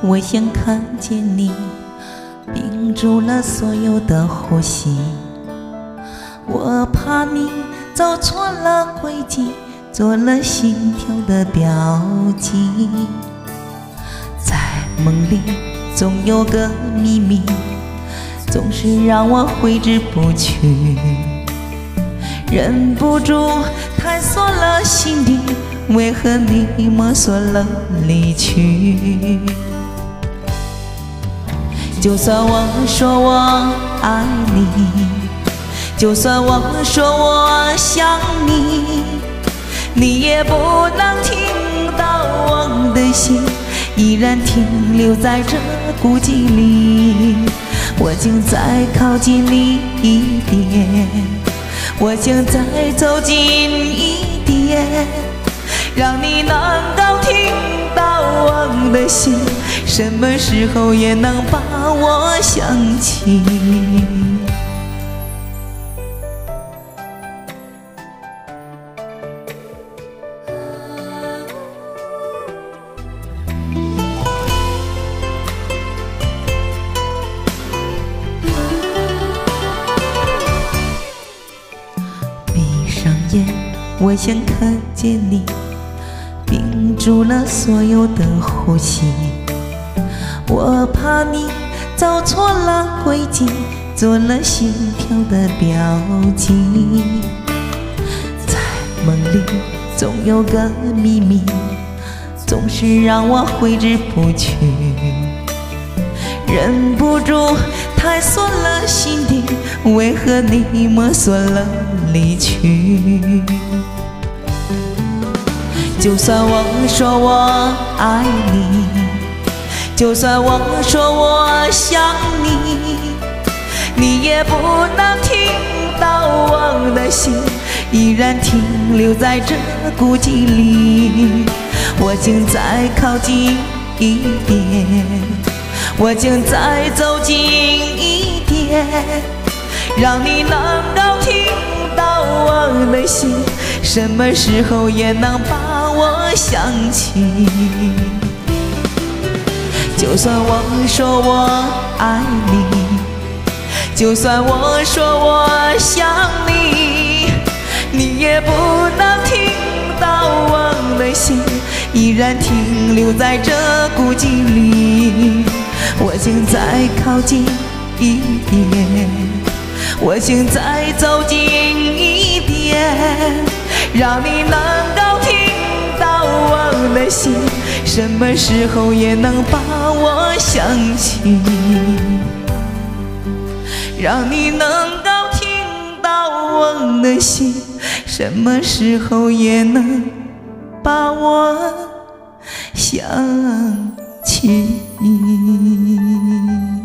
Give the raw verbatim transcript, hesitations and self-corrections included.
我想看见你，屏住了所有的呼吸。我怕你走错了轨迹，做了心跳的标记。在梦里总有个秘密，总是让我挥之不去，忍不住探索了心底，为何你摸索了离去？就算我说我爱你，就算我说我想你，你也不能听到我的心依然停留在这孤寂里。我竟再靠近你一点，我想再走近一点，让你能够听到我的心，什么时候也能把我想起。我想看见你，屏住了所有的呼吸。我怕你走错了轨迹，做了心跳的标记。在梦里总有个秘密，总是让我挥之不去，忍不住探索了心底，为何你摸索了离去？就算我说我爱你，就算我说我想你，你也不能听到我的心依然停留在这孤寂里。我竟再靠近一点，我竟再走近一点，让你能够听到我的心，什么时候也能把我想起。就算我说我爱你，就算我说我想你，你也不能听到我的心依然停留在这孤寂里。我竟再靠近一点，我竟再走近一点，让你能够听到我的心，什么时候也能把我想起。让你能够听到我的心，什么时候也能把我想起。